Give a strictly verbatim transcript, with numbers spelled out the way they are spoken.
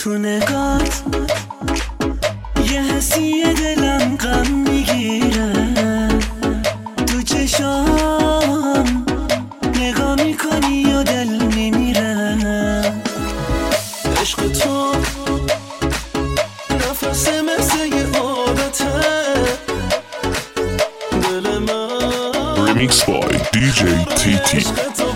تو نگات یه حسی دلم غم میگیره، تو چشام نگاه میکنی و دل میمیره. عشق تو نفس مثل یه عادته دل من. Remix by دی جی تی تی.